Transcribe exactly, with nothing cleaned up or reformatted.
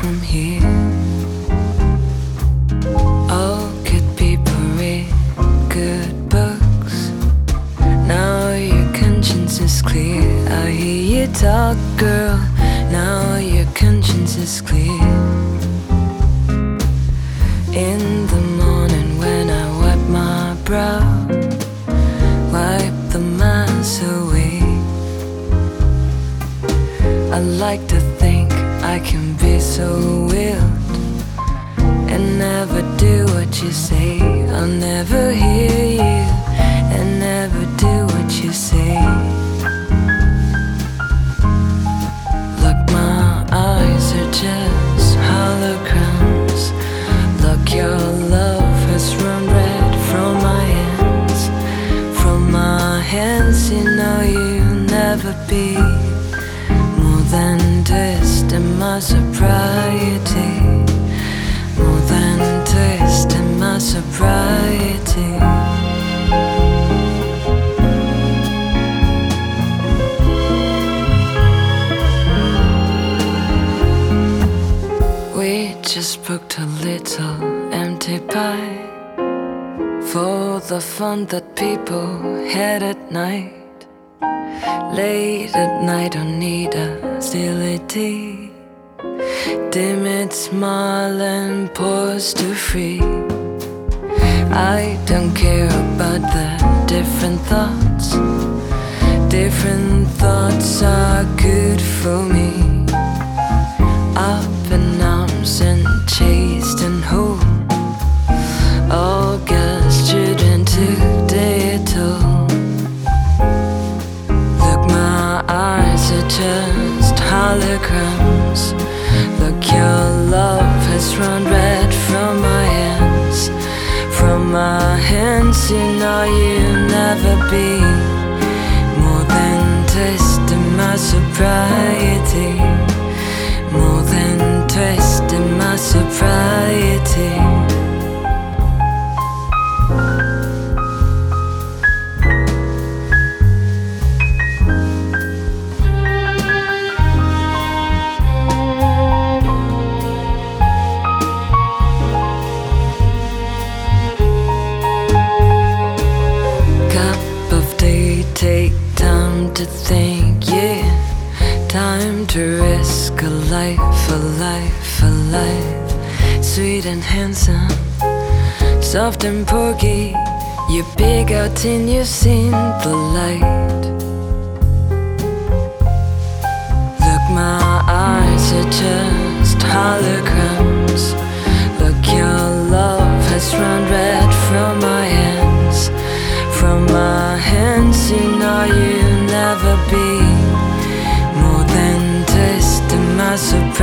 from here. All good people read good books. Now your conscience is clear. I hear you talk, girl. Now your conscience is clear. In the morning when I wipe my brow, wipe the mass away. I like to think I can be so wild and never do what you say. I'll never hear you and never do what you say. Look, my eyes are just holograms. Look, your love has run red from my hands. From my hands, you know you'll never be more than twist in my sobriety. More than twist in my sobriety. We just booked a little empty pie for the fun that people had at night. Late at night, don't need a silly tea. Dim it, smile and pause to free. I don't care about the different thoughts. Different thoughts are good for me. Up in arms and chased and home. All girls, children today at all. Look, my eyes are just holograms. Look, your love has run red from my hands. From my hands, you know you'll never be more than twist in my sobriety. More than twist in my sobriety. Take time to think, yeah. Time to risk a life, a life, a life. Sweet and handsome, soft and porky. You big out and you've seen the light. Look, my eyes are just holograms. Look, your love has run red from my hands. From my hands, you know you'll never be more than twist in my sobriety.